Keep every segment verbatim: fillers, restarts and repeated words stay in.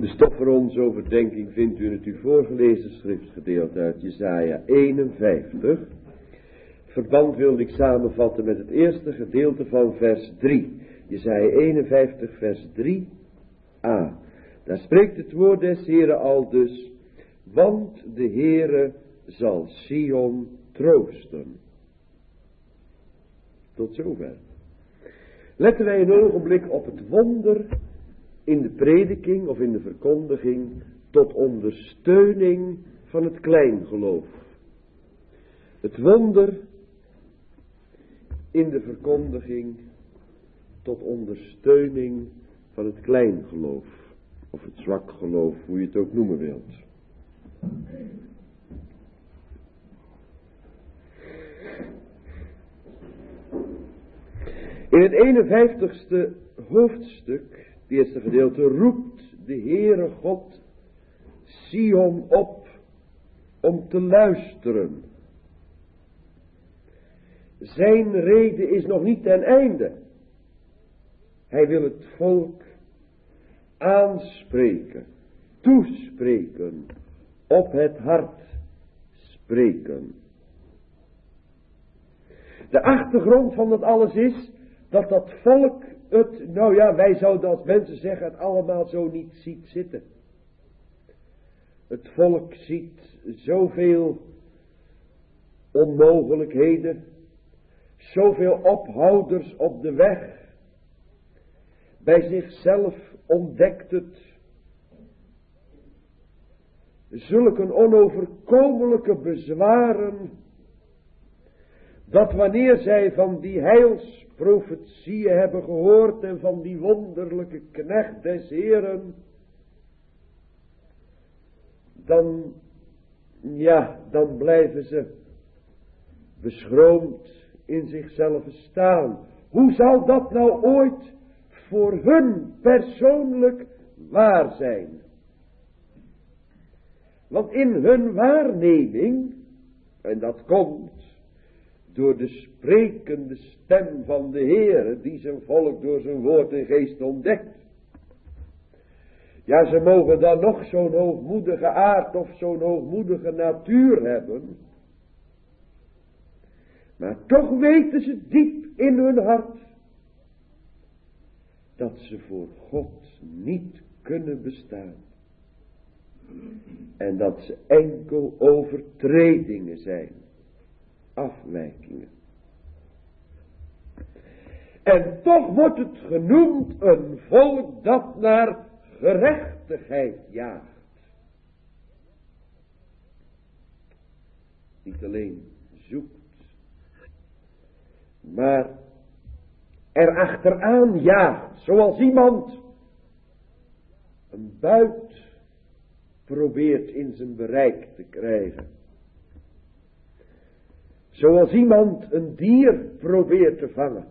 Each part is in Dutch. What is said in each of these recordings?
De stof voor onze overdenking vindt u in het u voorgelezen schriftgedeelte uit Jesaja eenenvijftig. Verband wilde ik samenvatten met het eerste gedeelte van vers drie. Jesaja eenenvijftig vers drie a. Daar spreekt het woord des Heeren al dus. Want de Heere zal Sion troosten. Tot zover. Letten wij een ogenblik op het wonder in de prediking of in de verkondiging tot ondersteuning van het kleingeloof. Het wonder in de verkondiging tot ondersteuning van het kleingeloof. Of het zwak geloof, hoe je het ook noemen wilt. In het eenenvijftigste hoofdstuk, het eerste gedeelte, roept de Heere God Sion op om te luisteren. Zijn rede is nog niet ten einde. Hij wil het volk aanspreken, toespreken, op het hart spreken. De achtergrond van dat alles is dat dat volk het, nou ja, wij zouden als mensen zeggen, het allemaal zo niet ziet zitten. Het volk ziet zoveel onmogelijkheden, zoveel ophouders op de weg. Bij zichzelf ontdekt het zulke onoverkomelijke bezwaren, dat wanneer zij van die heilsprofetieën hebben gehoord en van die wonderlijke knecht des Heeren, dan, ja, dan blijven ze beschroomd in zichzelf staan. Hoe zal dat nou ooit voor hun persoonlijk waar zijn? Want in hun waarneming, en dat komt door de sprekende stem van de Heere, die zijn volk door zijn woord en geest ontdekt. Ja, ze mogen dan nog zo'n hoogmoedige aard of zo'n hoogmoedige natuur hebben. Maar toch weten ze diep in hun hart dat ze voor God niet kunnen bestaan. En dat ze enkel overtredingen zijn. Afwijkingen. En toch wordt het genoemd een volk dat naar gerechtigheid jaagt. Niet alleen zoekt, maar er achteraan jaagt, zoals iemand een buit probeert in zijn bereik te krijgen. Zoals iemand een dier probeert te vangen.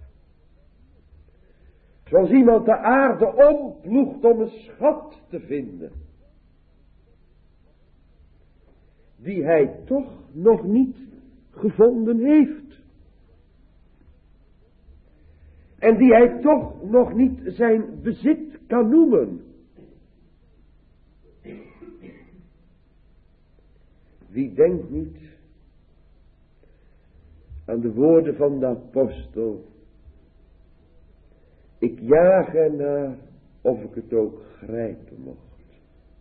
Zoals iemand de aarde omploegt om een schat te vinden. Die hij toch nog niet gevonden heeft. En die hij toch nog niet zijn bezit kan noemen. Wie denkt niet aan de woorden van de apostel: ik jaag ernaar of ik het ook grijpen mocht.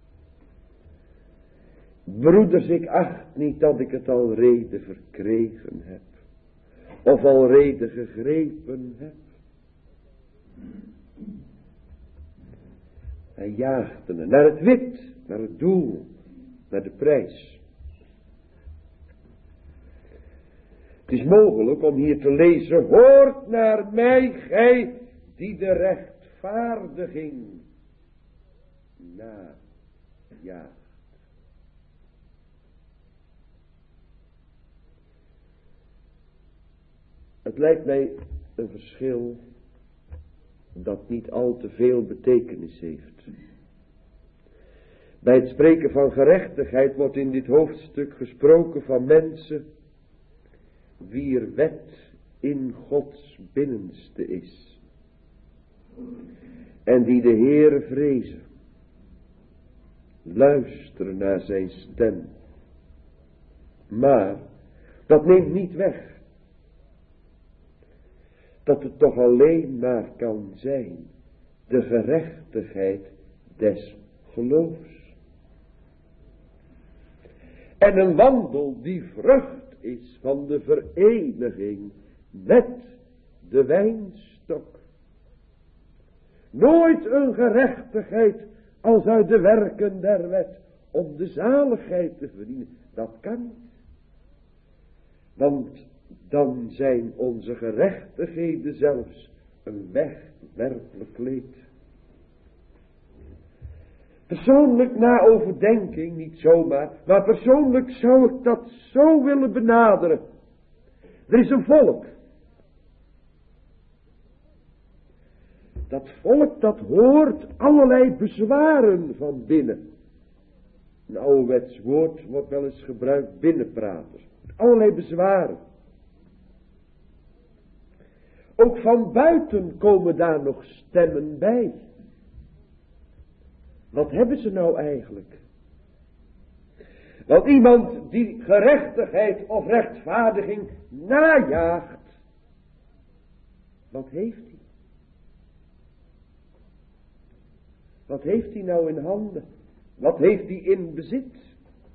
Broeders, ik acht niet dat ik het al rede verkregen heb, of al rede gegrepen heb. Hij jaagde naar het wit, naar het doel, naar de prijs. Het is mogelijk om hier te lezen: hoort naar mij, gij die de rechtvaardiging najaagt. Het lijkt mij een verschil dat niet al te veel betekenis heeft. Bij het spreken van gerechtigheid wordt in dit hoofdstuk gesproken van mensen wier wet in Gods binnenste is. En die de Heere vrezen. luisteren naar zijn stem. Maar dat neemt niet weg dat het toch alleen maar kan zijn de gerechtigheid des geloofs. En een wandel die vrucht is van de vereniging met de wijnstok. Nooit een gerechtigheid als uit de werken der wet om de zaligheid te verdienen. Dat kan niet. Want dan zijn onze gerechtigheden zelfs een wegwerpelijk kleed. Persoonlijk na overdenking, niet zomaar, maar persoonlijk zou ik dat zo willen benaderen. Er is een volk. Dat volk dat hoort allerlei bezwaren van binnen. Een ouderwets woord wordt wel eens gebruikt, binnenpraters. Allerlei bezwaren. Ook van buiten komen daar nog stemmen bij. Wat hebben ze nou eigenlijk? Want iemand die gerechtigheid of rechtvaardiging najaagt, wat heeft hij? Wat heeft hij nou in handen? Wat heeft hij in bezit?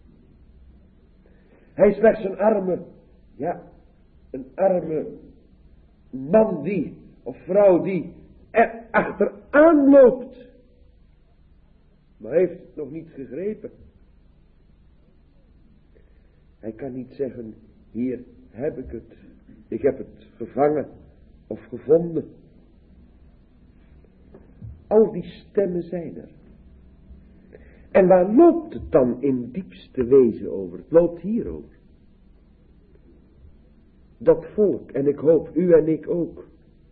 Hij is slechts een arme, ja, een arme man die, of vrouw die er achteraan loopt. Maar hij heeft het nog niet gegrepen. Hij kan niet zeggen, hier heb ik het. Ik heb het gevangen of gevonden. Al die stemmen zijn er. En waar loopt het dan in diepste wezen over? Het loopt hierover. Dat volk, en ik hoop u en ik ook,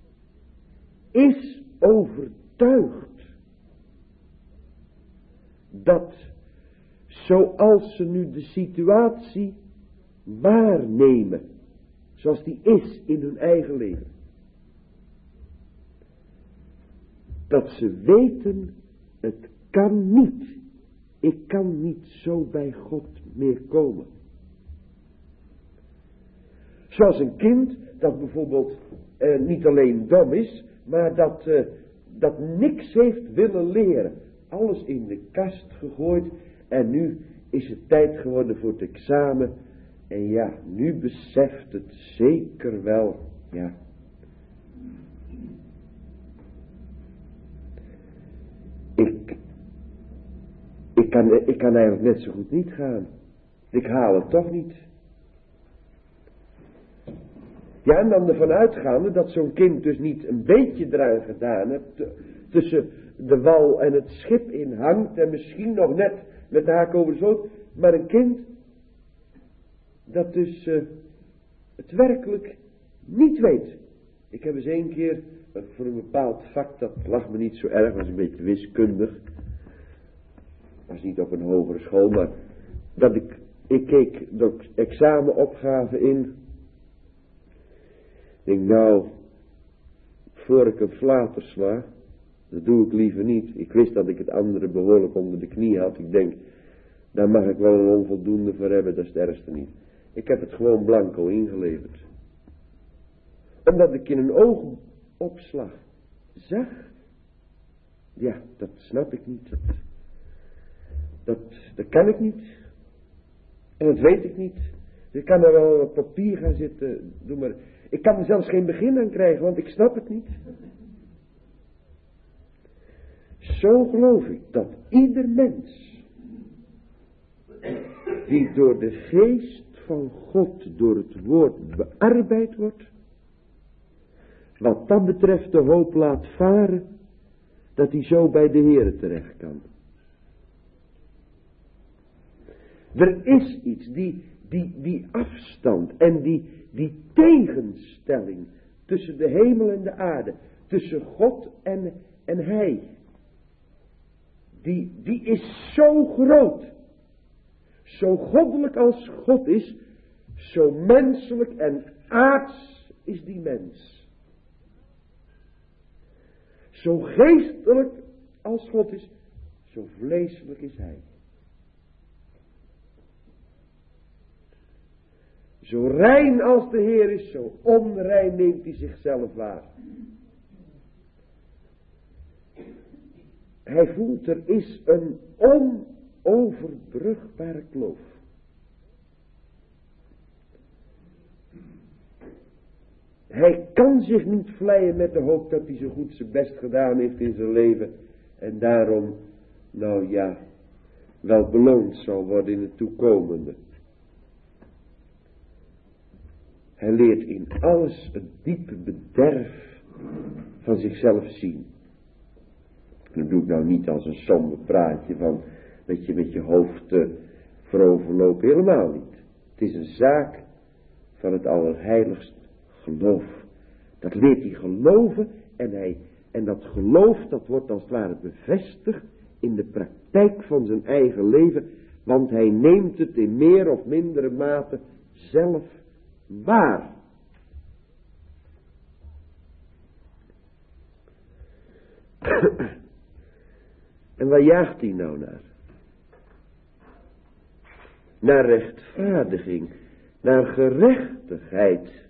is overtuigd dat zoals ze nu de situatie waarnemen, zoals die is in hun eigen leven, dat ze weten, het kan niet. Ik kan niet zo bij God meer komen. Zoals een kind dat bijvoorbeeld eh, niet alleen dom is, maar dat, eh, dat niks heeft willen leren. Alles in de kast gegooid en nu is het tijd geworden voor het examen. En ja, nu beseft het zeker wel, ja. Ik, ik, kan, ik kan eigenlijk net zo goed niet gaan. Ik haal het toch niet. Ja, en dan ervan uitgaande dat zo'n kind dus niet een beetje eraan gedaan heeft, tussen de wal en het schip in hangt en misschien nog net met de haak over de sloot, maar een kind dat dus uh, het werkelijk niet weet. Ik heb eens een keer uh, voor een bepaald vak, dat lag me niet zo erg, was een beetje wiskundig, was niet op een hogere school, maar dat ik, ik keek de examenopgave in. Ik denk nou, voor ik een flater sla, dat doe ik liever niet. Ik wist dat ik het andere behoorlijk onder de knie had. Ik denk, daar mag ik wel een onvoldoende voor hebben, dat is het ergste niet. Ik heb het gewoon blanco ingeleverd. Omdat ik in een oogopslag zag, ja, dat snap ik niet. Dat, dat, dat kan ik niet. En dat weet ik niet. Ik kan er wel op papier gaan zitten, doe maar. Ik kan er zelfs geen begin aan krijgen, want ik snap het niet. Zo geloof ik dat ieder mens, die door de geest van God, door het woord bearbeid wordt, wat dat betreft de hoop laat varen, dat hij zo bij de Heere terecht kan. Er is iets, die, die, die afstand en die, die tegenstelling tussen de hemel en de aarde, tussen God en, en hij, die, die is zo groot. Zo goddelijk als God is, zo menselijk en aards is die mens. Zo geestelijk als God is, zo vleeselijk is hij. Zo rein als de Heer is, zo onrein neemt hij zichzelf waar. Hij voelt er is een onoverbrugbare kloof. Hij kan zich niet vleien met de hoop dat hij zo goed zijn best gedaan heeft in zijn leven. En daarom, nou ja, wel beloond zal worden in het toekomende. Hij leert in alles het diepe bederf van zichzelf zien. Dat doe ik nou niet als een somber praatje van met je, met je hoofd uh, vooroverlopen, helemaal niet. Het is een zaak van het allerheiligst geloof. Dat leert hij geloven en, hij, en dat geloof dat wordt als het ware bevestigd in de praktijk van zijn eigen leven, want hij neemt het in meer of mindere mate zelf waar. En waar jaagt hij nou naar? Naar rechtvaardiging, naar gerechtigheid.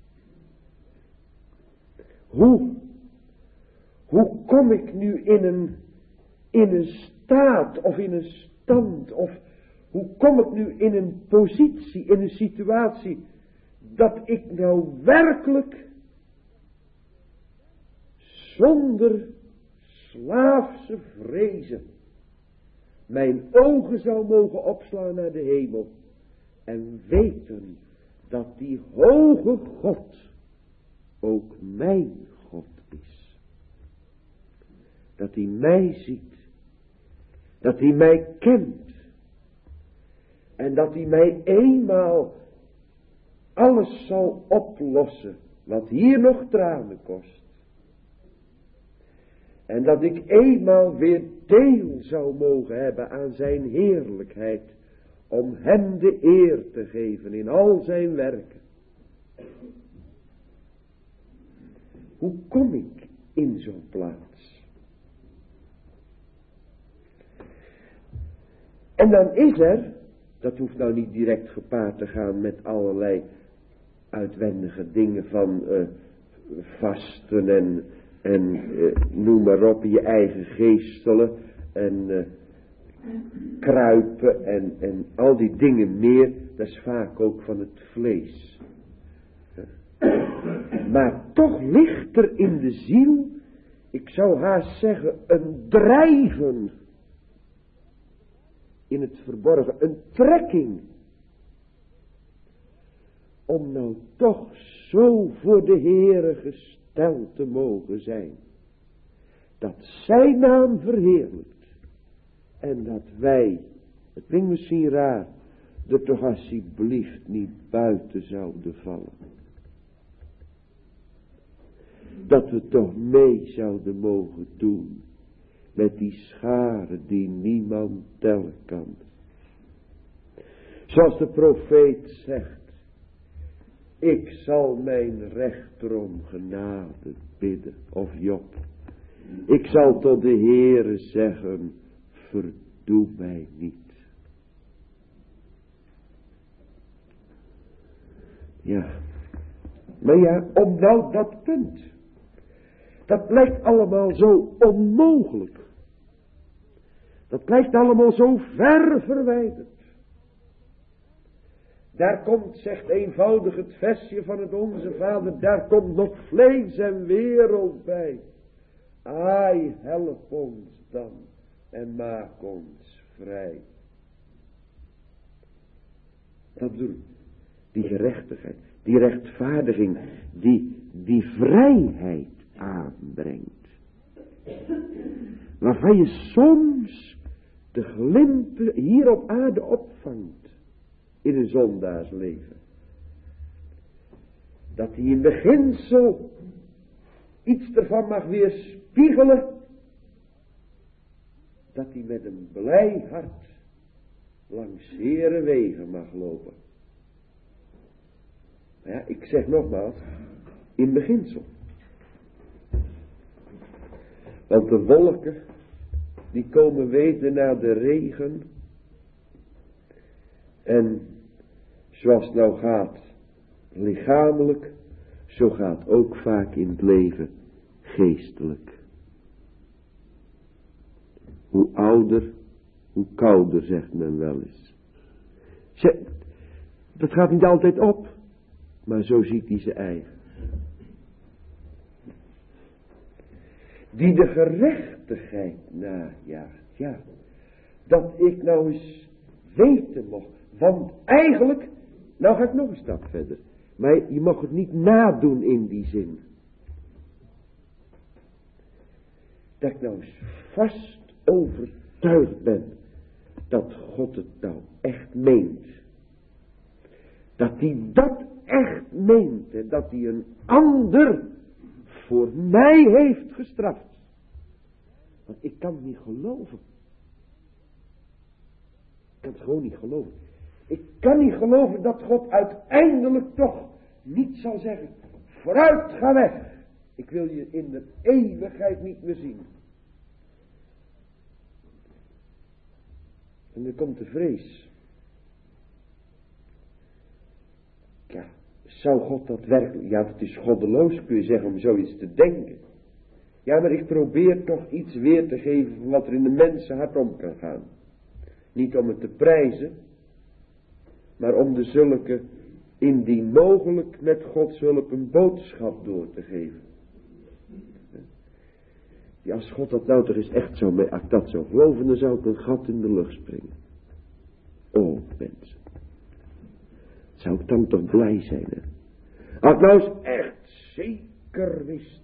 Hoe, hoe kom ik nu in een, in een staat of in een stand of hoe kom ik nu in een positie, in een situatie dat ik nou werkelijk zonder slaafse vrezen mijn ogen zou mogen opslaan naar de hemel en weten dat die hoge God ook mijn God is. Dat hij mij ziet. Dat hij mij kent. En dat hij mij eenmaal alles zal oplossen wat hier nog tranen kost. En dat ik eenmaal weer deel zou mogen hebben aan zijn heerlijkheid. Om hem de eer te geven in al zijn werken. Hoe kom ik in zo'n plaats? En dan is er, dat hoeft nou niet direct gepaard te gaan met allerlei uitwendige dingen van uh, vasten en, en uh, noem maar op, je eigen geestelen en uh, kruipen en, en al die dingen meer, dat is vaak ook van het vlees. Maar toch ligt er in de ziel, ik zou haast zeggen, een drijven in het verborgen, een trekking, om nou toch zo voor de Heere gesteld te mogen zijn, dat zijn naam verheerlijkt, en dat wij, het klinkt misschien raar, er toch alsjeblieft niet buiten zouden vallen. Dat we toch mee zouden mogen doen met die scharen die niemand tellen kan. Zoals de profeet zegt, ik zal mijn rechter om genade bidden, of Job. Ik zal tot de Heere zeggen, verdoe mij niet. Ja, maar ja, om nou dat punt. Dat lijkt allemaal zo onmogelijk. Dat lijkt allemaal zo ver verwijderd. Daar komt, zegt eenvoudig het versje van het Onze Vader, daar komt nog vlees en wereld bij. Ai, help ons dan en maak ons vrij. Dat bedoel ik. Die gerechtigheid, die rechtvaardiging, die, die vrijheid aanbrengt. Waarvan je soms de glimpen hier op aarde opvangt in een zondaarsleven. Dat hij in beginsel iets ervan mag weerspiegelen. Dat hij met een blij hart langs heren wegen mag lopen. Maar ja, ik zeg nogmaals, in beginsel. Want de wolken, die komen weten naar de regen. En zoals het nou gaat, lichamelijk, zo gaat ook vaak in het leven geestelijk. Hoe ouder, hoe kouder, zegt men wel eens. Ze, dat gaat niet altijd op, maar zo ziet hij zijn eigen. Die de gerechtigheid najaagt, ja, dat ik nou eens weten mocht, want eigenlijk, nou ga ik nog een stap verder, maar je mag het niet nadoen in die zin. Dat ik nou eens vast overtuigd ben dat God het nou echt meent. Dat hij dat echt meent en dat hij een ander voor mij heeft gestraft. Want ik kan het niet geloven. Ik kan het gewoon niet geloven. Ik kan niet geloven dat God uiteindelijk toch niet zal zeggen, vooruit, ga weg. Ik wil je in de eeuwigheid niet meer zien. En dan komt de vrees. Ja, zou God dat werkelijk... Ja, het is goddeloos, kun je zeggen, om zoiets te denken. Ja, maar ik probeer toch iets weer te geven van wat er in de mensenhart om kan gaan. Niet om het te prijzen, maar om de zulke indien mogelijk met Gods hulp een boodschap door te geven. Ja, als God dat nou toch eens echt zou, als ik dat zou geloven, dan zou ik een gat in de lucht springen. O mensen. Zou ik dan toch blij zijn, hè? Als ik nou eens echt zeker wist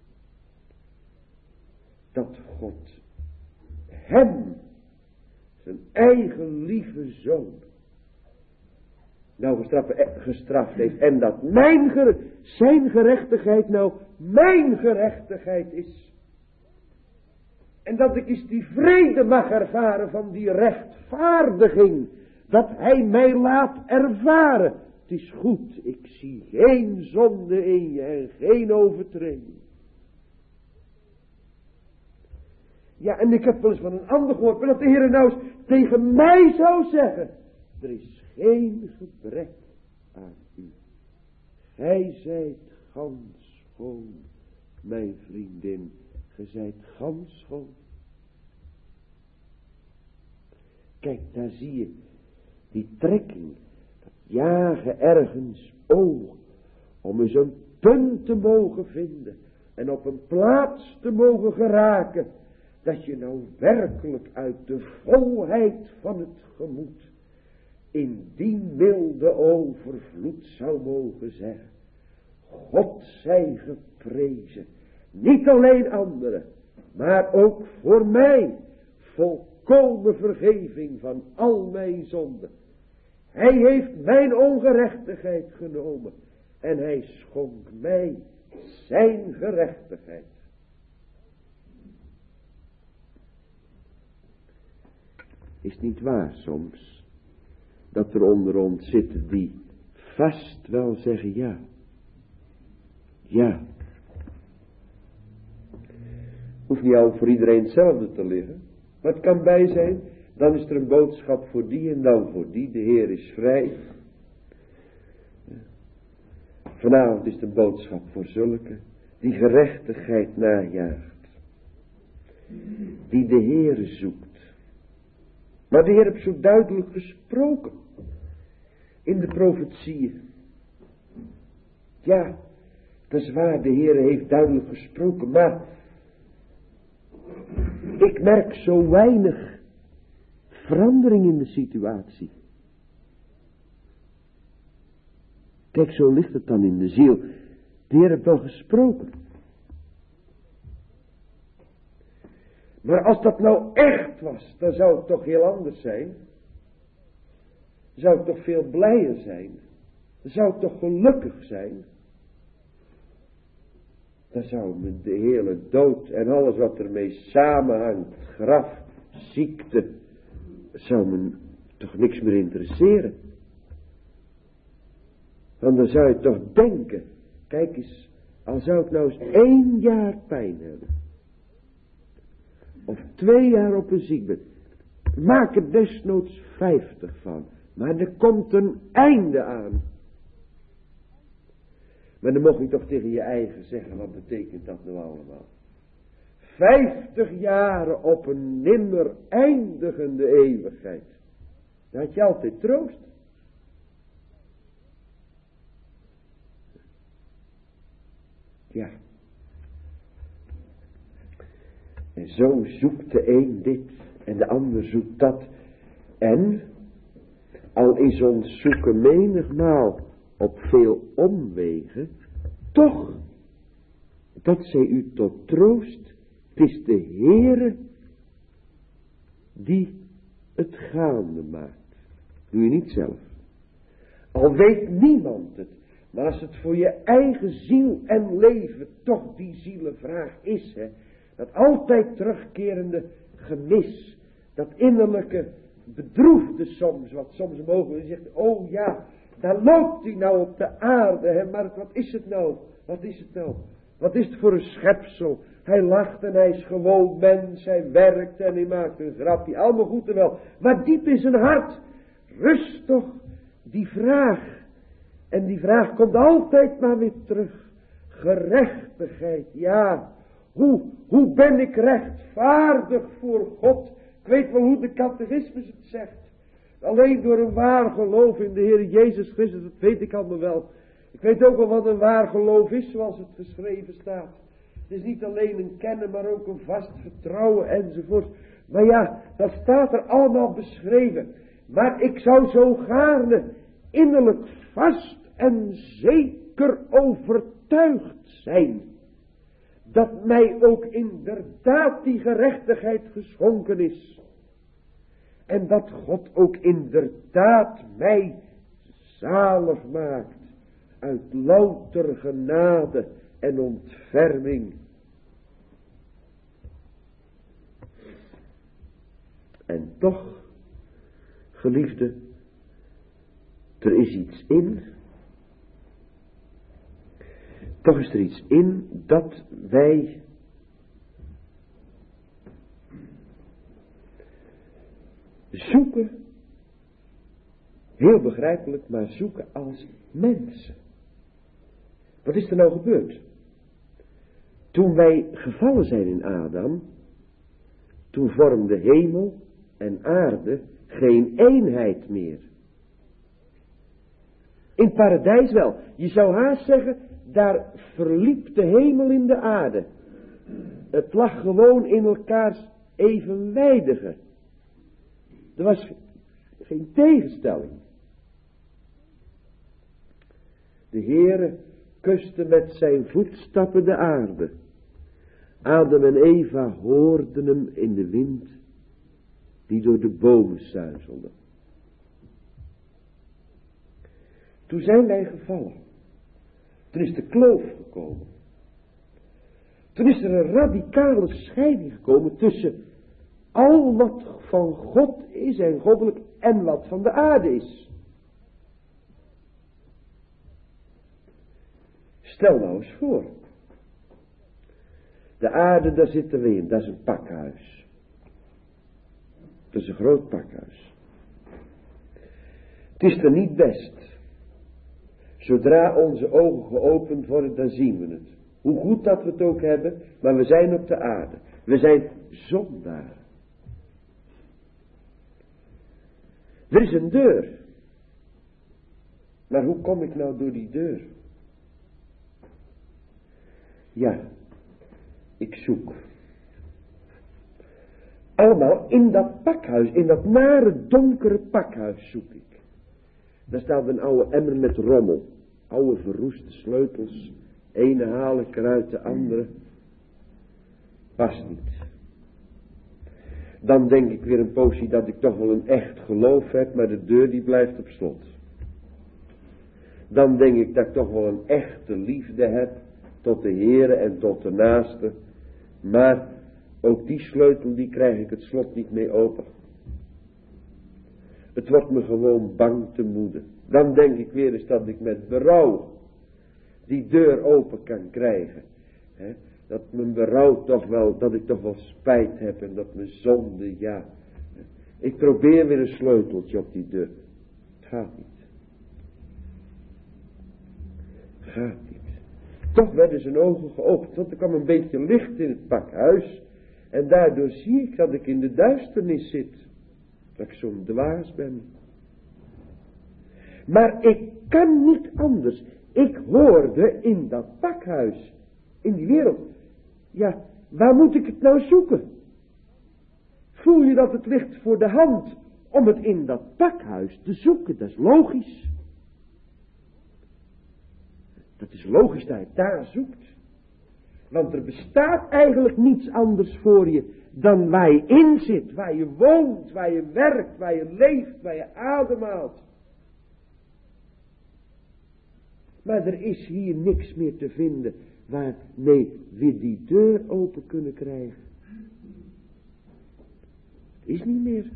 dat God hem, zijn eigen lieve zoon, nou gestraft, gestraft heeft. En dat mijn gere, zijn gerechtigheid nou mijn gerechtigheid is. En dat ik eens die vrede mag ervaren van die rechtvaardiging. Dat hij mij laat ervaren. Het is goed, ik zie geen zonde in je en geen overtreding. Ja, en ik heb wel eens van een ander gehoord, maar dat de Heer nou eens tegen mij zou zeggen. Er is geen gebrek aan u. Gij zijt gans schoon, mijn vriendin. Gij zijt gans schoon. Kijk, daar zie je die trekking. Dat jagen ergens oog. Om eens een punt te mogen vinden. En op een plaats te mogen geraken. Dat je nou werkelijk uit de volheid van het gemoed in die milde overvloed zou mogen zeggen. God zij geprezen. Niet alleen anderen, maar ook voor mij volkomen vergeving van al mijn zonden. Hij heeft mijn ongerechtigheid genomen en hij schonk mij zijn gerechtigheid. Is niet waar soms dat er onder ons zitten die vast wel zeggen ja. Ja. Hoeft niet al voor iedereen hetzelfde te liggen. Maar het kan bij zijn. Dan is er een boodschap voor die en dan voor die. De Heer is vrij. Vanavond is het een boodschap voor zulke die gerechtigheid najaagt. Die de Heer zoekt. Maar de Heer heeft zo duidelijk gesproken. In de profetieën. Ja, dat is waar, de Heer heeft duidelijk gesproken. Maar ik merk zo weinig verandering in de situatie. Kijk, zo ligt het dan in de ziel. De Heer heeft wel gesproken. Maar als dat nou echt was, dan zou het toch heel anders zijn. Dan zou ik toch veel blijer zijn. Dan zou ik toch gelukkig zijn. Dan zou me de hele dood en alles wat ermee samenhangt, graf, ziekte, zou me toch niks meer interesseren. Want dan zou je toch denken, kijk eens, al zou ik nou eens één jaar pijn hebben. Of twee jaar op een ziekbed. Maak er desnoods vijftig van. Maar er komt een einde aan. Maar dan mocht je toch tegen je eigen zeggen, wat betekent dat nou allemaal? Vijftig jaren op een nimmer eindigende eeuwigheid. Dan had je altijd troost. Ja. En zo zoekt de een dit en de ander zoekt dat. En al is ons zoeken menigmaal op veel omwegen, toch, dat zij u tot troost, het is de Heere die het gaande maakt. Doe je niet zelf. Al weet niemand het, maar als het voor je eigen ziel en leven toch die zielenvraag is, hè, dat altijd terugkerende gemis, dat innerlijke bedroefde soms, wat soms mogelijk zegt, oh ja, daar loopt hij nou op de aarde, hè, maar wat is het nou, wat is het nou, wat is het voor een schepsel, hij lacht en hij is gewoon mens, hij werkt en hij maakt een grapje, allemaal goed en wel, maar diep in zijn hart, rust toch die vraag, en die vraag komt altijd maar weer terug, gerechtigheid, ja, hoe, hoe ben ik rechtvaardig voor God? Ik weet wel hoe de catechismus het zegt. Alleen door een waar geloof in de Heer Jezus Christus, dat weet ik allemaal wel. Ik weet ook wel wat een waar geloof is, zoals het geschreven staat. Het is niet alleen een kennen, maar ook een vast vertrouwen enzovoort. Maar ja, dat staat er allemaal beschreven. Maar ik zou zo gaarne innerlijk vast en zeker overtuigd zijn, dat mij ook inderdaad die gerechtigheid geschonken is. En dat God ook inderdaad mij zalig maakt uit louter genade en ontferming. En toch, geliefde, er is iets in. Toch is er iets in dat wij zoeken, heel begrijpelijk, maar zoeken als mensen. Wat is er nou gebeurd? Toen wij gevallen zijn in Adam, toen vormde hemel en aarde geen eenheid meer. In het paradijs wel. Je zou haast zeggen, daar verliep de hemel in de aarde. Het lag gewoon in elkaars evenwijdige. Er was geen tegenstelling. De Heere kuste met zijn voetstappen de aarde. Adam en Eva hoorden hem in de wind die door de bomen suizelde. Toen zijn wij gevallen. Toen is de kloof gekomen. Toen is er een radicale scheiding gekomen tussen al wat van God is en goddelijk en wat van de aarde is. Stel nou eens voor. De aarde, daar zitten we in, dat is een pakhuis. Dat is een groot pakhuis. Het is er niet best. Zodra onze ogen geopend worden, dan zien we het. Hoe goed dat we het ook hebben, maar we zijn op de aarde. We zijn zondaren. Er is een deur. Maar hoe kom ik nou door die deur? Ja, ik zoek. Allemaal in dat pakhuis, in dat nare donkere pakhuis zoek ik. Daar staat een oude emmer met rommel. Oude verroeste sleutels. Ene haal ik eruit, de andere. Past niet. Dan denk ik weer een poosje dat ik toch wel een echt geloof heb, maar de deur die blijft op slot. Dan denk ik dat ik toch wel een echte liefde heb tot de Heere en tot de naaste. Maar ook die sleutel, die krijg ik het slot niet mee open. Het wordt me gewoon bang te moede. Dan denk ik weer eens dat ik met berouw die deur open kan krijgen. He, dat mijn berouw toch wel, dat ik toch wel spijt heb en dat mijn zonde, ja. Ik probeer weer een sleuteltje op die deur. Het gaat niet. Het gaat niet. Toch werden zijn ogen geopend, want er kwam een beetje licht in het pakhuis. En daardoor zie ik dat ik in de duisternis zit. Dat ik zo'n dwaas ben. Maar ik kan niet anders. Ik hoorde in dat pakhuis, in die wereld. Ja, waar moet ik het nou zoeken? Voel je dat het ligt voor de hand om het in dat pakhuis te zoeken? Dat is logisch. Dat is logisch dat je het daar zoekt. Want er bestaat eigenlijk niets anders voor je dan waar je in zit, waar je woont, waar je werkt, waar je leeft, waar je ademhaalt. Maar er is hier niks meer te vinden waarmee we die deur open kunnen krijgen. Is niet meer.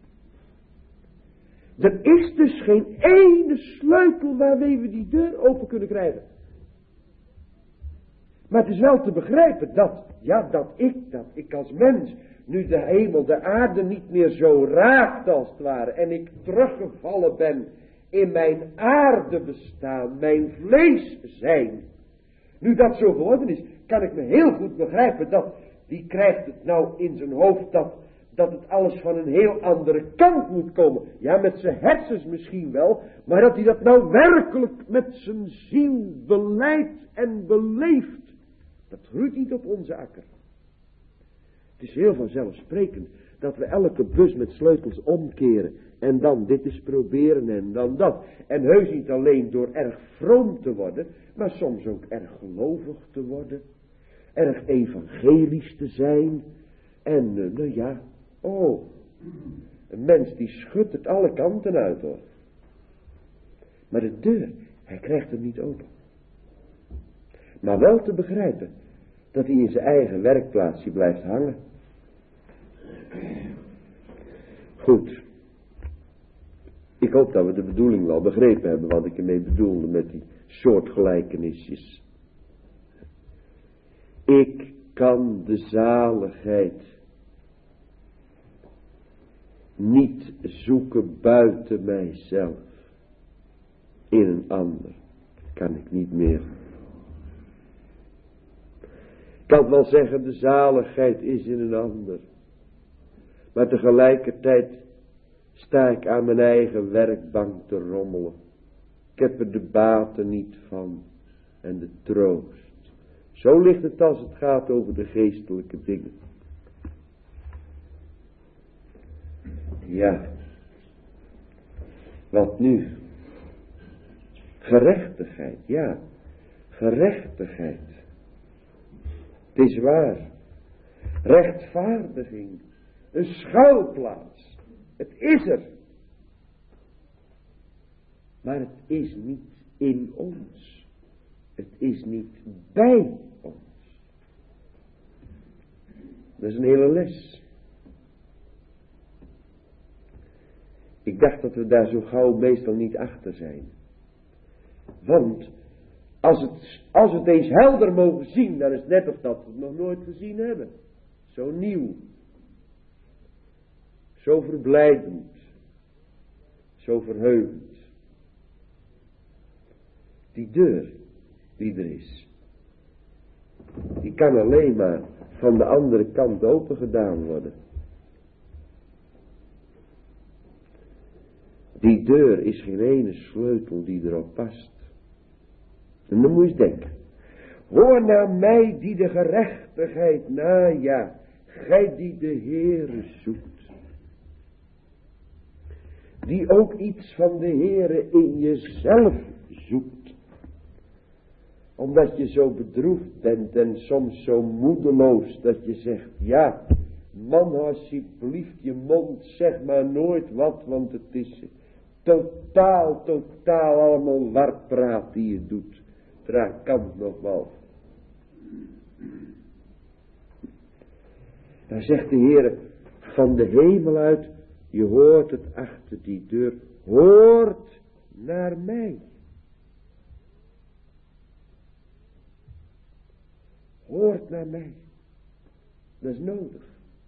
Er is dus geen ene sleutel waarmee we die deur open kunnen krijgen. Maar het is wel te begrijpen dat, ja, dat ik, dat ik als mens, nu de hemel, de aarde niet meer zo raakt als het ware, en ik teruggevallen ben in mijn aarde bestaan, mijn vlees zijn. Nu dat zo geworden is, kan ik me heel goed begrijpen dat, die krijgt het nou in zijn hoofd dat, dat het alles van een heel andere kant moet komen. Ja, met zijn hersens misschien wel, maar dat hij dat nou werkelijk met zijn ziel beleidt en beleeft. Dat groeit niet op onze akker. Het is heel vanzelfsprekend dat we elke bus met sleutels omkeren en dan dit eens proberen en dan dat. En heus niet alleen door erg vroom te worden, maar soms ook erg gelovig te worden, erg evangelisch te zijn. En uh, nou ja, oh, een mens die schudt het alle kanten uit hoor. Maar de deur, hij krijgt hem niet open. Maar wel te begrijpen dat hij in zijn eigen werkplaatsje blijft hangen. Goed. Ik hoop dat we de bedoeling wel begrepen hebben wat ik ermee bedoelde met die soortgelijkenisjes. Ik kan de zaligheid niet zoeken buiten mijzelf. In een ander. Kan ik niet meer. Ik kan wel zeggen, de zaligheid is in een ander. Maar tegelijkertijd sta ik aan mijn eigen werkbank te rommelen. Ik heb er de baten niet van en de troost. Zo ligt het als het gaat over de geestelijke dingen. Ja. Wat nu? Gerechtigheid, ja. Gerechtigheid. Het is waar. Rechtvaardiging. Een schuilplaats. Het is er. Maar het is niet in ons. Het is niet bij ons. Dat is een hele les. Ik dacht dat we daar zo gauw meestal niet achter zijn. Want als, het, als we het eens helder mogen zien, dan is het net of dat we het nog nooit gezien hebben. Zo nieuw. Zo verblijdend. Zo verheugend. Die deur die er is, die kan alleen maar van de andere kant open gedaan worden. Die deur is geen ene sleutel die erop past. En dan moet je eens denken. Hoor naar mij die de gerechtigheid najaagt. Gij die de Heere zoekt. Die ook iets van de Heere in jezelf zoekt. Omdat je zo bedroefd bent en soms zo moedeloos dat je zegt, ja, man alsjeblieft je mond, zeg maar nooit wat, want het is totaal, totaal allemaal warpraat die je doet. Draag kant nog wel. Dan zegt de Heer van de hemel uit, je hoort het achter die deur, hoort naar mij. Hoort naar mij. Dat is nodig.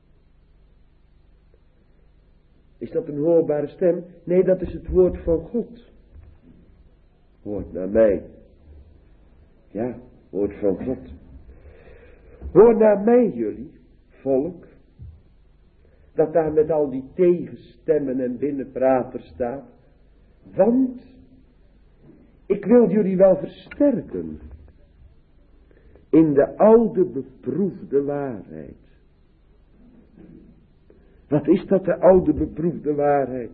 Is dat een hoorbare stem? Nee, dat is het woord van God. Hoort naar mij. Ja, Woord van God. Hoor naar mij jullie, volk, dat daar met al die tegenstemmen en binnenpraters staat. Want ik wil jullie wel versterken in de oude beproefde waarheid. Wat is dat, de oude beproefde waarheid?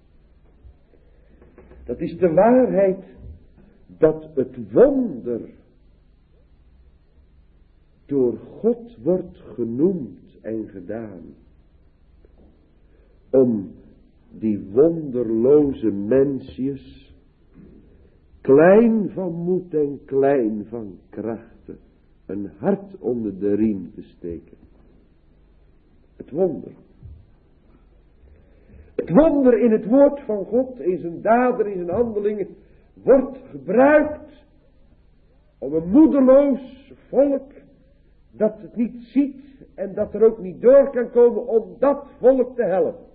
Dat is de waarheid dat het wonder door God wordt genoemd en gedaan. Om die wonderloze mensjes, klein van moed en klein van krachten, een hart onder de riem te steken. Het wonder. Het wonder in het woord van God, in zijn daden, in zijn handelingen, wordt gebruikt om een moedeloos volk dat het niet ziet en dat er ook niet door kan komen, om dat volk te helpen.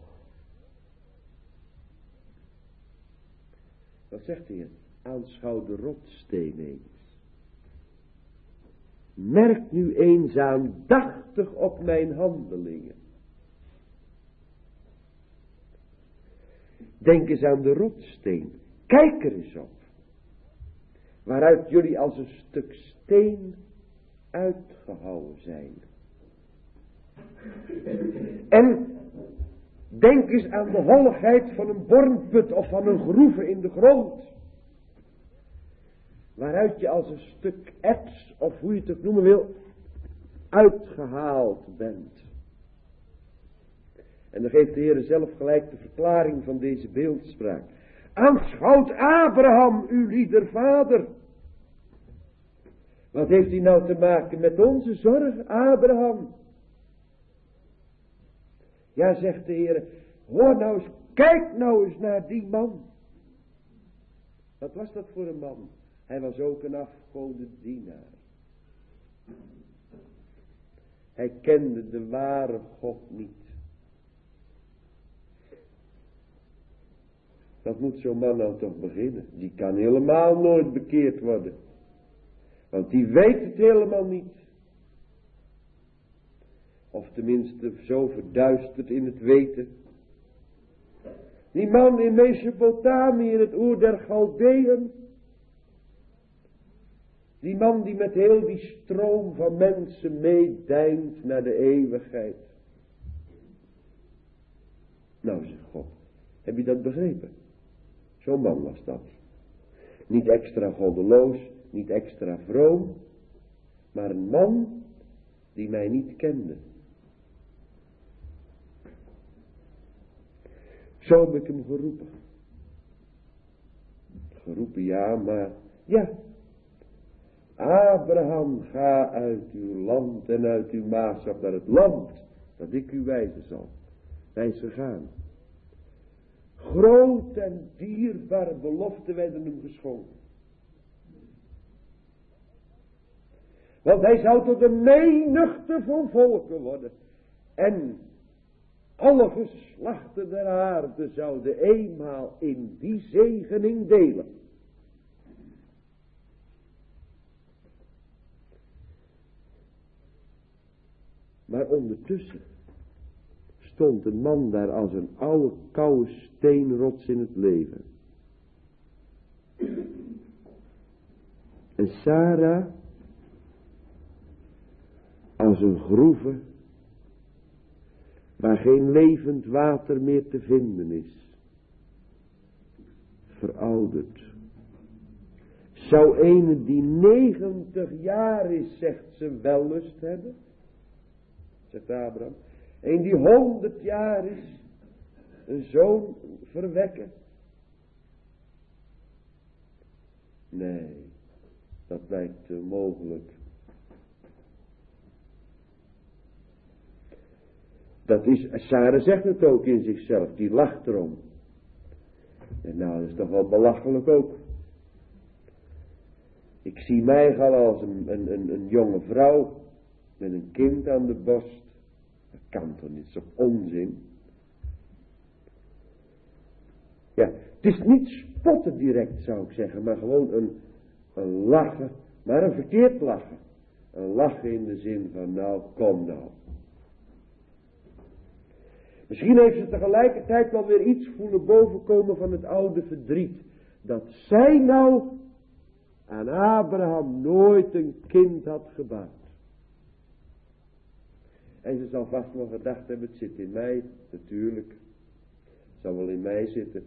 Wat zegt hij? Aanschouw de rotsteen eens. Merk nu eens aandachtig op mijn handelingen. Denk eens aan de rotsteen. Kijk er eens op. Waaruit jullie als een stuk steen uitgehouwen zijn. En denk eens aan de holligheid van een bornput of van een groeve in de grond. Waaruit je als een stuk erts, of hoe je het ook noemen wil, uitgehaald bent. En dan geeft de Heer zelf gelijk de verklaring van deze beeldspraak. Aanschouwt Abraham, uw lieder vader. Wat heeft hij nou te maken met onze zorg, Abraham? Ja, zegt de Heer, hoor nou eens, kijk nou eens naar die man. Wat was dat voor een man? Hij was ook een afgodendienaar. Hij kende de ware God niet. Wat moet zo'n man nou toch beginnen? Die kan helemaal nooit bekeerd worden. Want die weet het helemaal niet. Of tenminste zo verduisterd in het weten. Die man in Mesopotamië, in het oer der Galdeën. Die man die met heel die stroom van mensen meedijnt naar de eeuwigheid. Nou, zegt God, heb je dat begrepen? Zo'n man was dat. Niet extra goddeloos, niet extra vroom, maar een man die mij niet kende. Zo heb ik hem geroepen. Geroepen, ja, maar ja. Abraham, ga uit uw land en uit uw maagschap naar het land dat ik u wijzen zal. Hij is gegaan. Groot en dierbare beloften werden hem geschonken. Want hij zou tot een menigte van volken worden. En alle geslachten der aarde zouden eenmaal in die zegening delen. Maar ondertussen stond een man daar als een oude koude steenrots in het leven. En Sarah als een groeve waar geen levend water meer te vinden is. Verouderd. Zou ene die negentig jaar is, zegt ze, wellust hebben? Zegt Abraham. Een die honderd jaar is, een zoon verwekken? Nee, dat lijkt mogelijk. Dat is, Sarah zegt het ook in zichzelf, die lacht erom. En nou, dat is toch wel belachelijk ook. Ik zie mij al als een, een, een, een jonge vrouw met een kind aan de borst. Dat kan toch niet, zo onzin. Ja, het is niet spotten direct, zou ik zeggen, maar gewoon een, een lachen Maar een verkeerd lachen. Een lachen in de zin van nou, kom nou. Misschien heeft ze tegelijkertijd wel weer iets voelen bovenkomen van het oude verdriet. Dat zij nou aan Abraham nooit een kind had gebaard. En ze zal vast wel gedacht hebben, het zit in mij, natuurlijk. Het zal wel in mij zitten.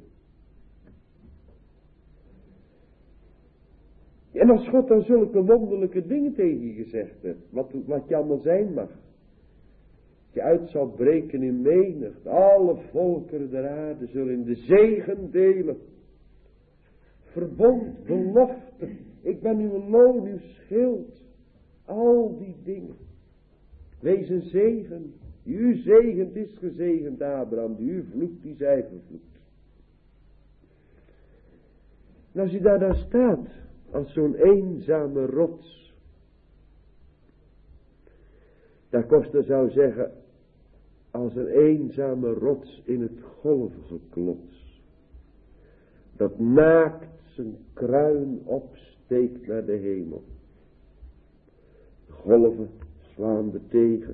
En als God dan zulke wonderlijke dingen tegen je gezegd hebt, wat, wat je allemaal zijn mag. Dat je uit zal breken in menigte, alle volkeren der aarde zullen in de zegen delen. Verbond, belofte, ik ben uw loon, uw schild. Al die dingen. Wees een zegen. Die u zegent is gezegend, Abraham. Die u vloekt, die zij vervloekt. En als je daar dan staat, als zo'n eenzame rots. Daar Koster zou zeggen, als een eenzame rots in het golvige klots. Dat naakt zijn kruin opsteekt naar de hemel. De golven slaan er tegen.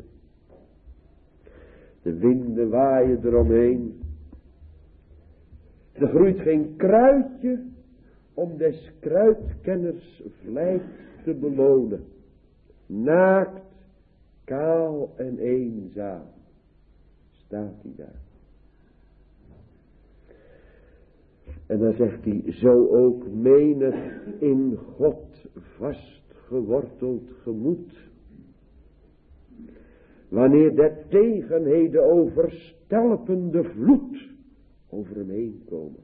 De winden waaien eromheen. Er groeit geen kruidje om des kruidkenners vlijt te belonen. Naakt, kaal en eenzaam staat hij daar. En dan zegt hij, zo ook menig in God vastgeworteld gemoed. Wanneer der tegenheden overstelpende vloed over hem heen komen.